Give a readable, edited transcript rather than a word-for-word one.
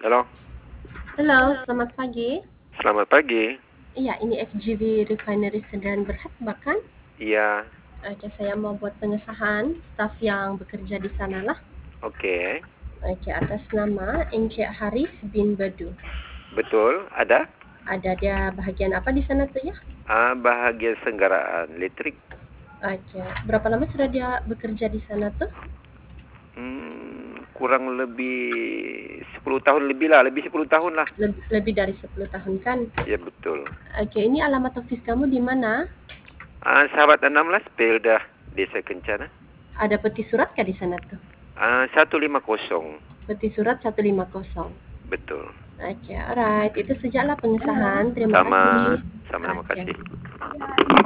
Halo, Halo, selamat pagi. selamat pagi. Iya, ini FGV Refinery Sdn Berhad, bahkan. Iya, Oke, saya mau buat pengesahan staf yang bekerja di sana lah. oke. Oke, atas nama Encik Haris bin Badu. Betul, ada Ada dia bahagian apa di sana tuh ya? bahagian senggaraan listrik. Oke, berapa lama sudah dia bekerja di sana tuh? Kurang lebih 10 tahun lebih lah, lebih 10 tahun lah. Lebih dari 10 tahun kan? Ya betul. Oke, ini alamat office kamu di mana? Sahabat 16 Peldah Desa Kencana. Ada peti surat kah di sana tuh? 150. Peti surat 150. Betul. Oke, alright. Itu sejaklah pengesahan. Terima Sama kasih. sama, terima Oke. kasih.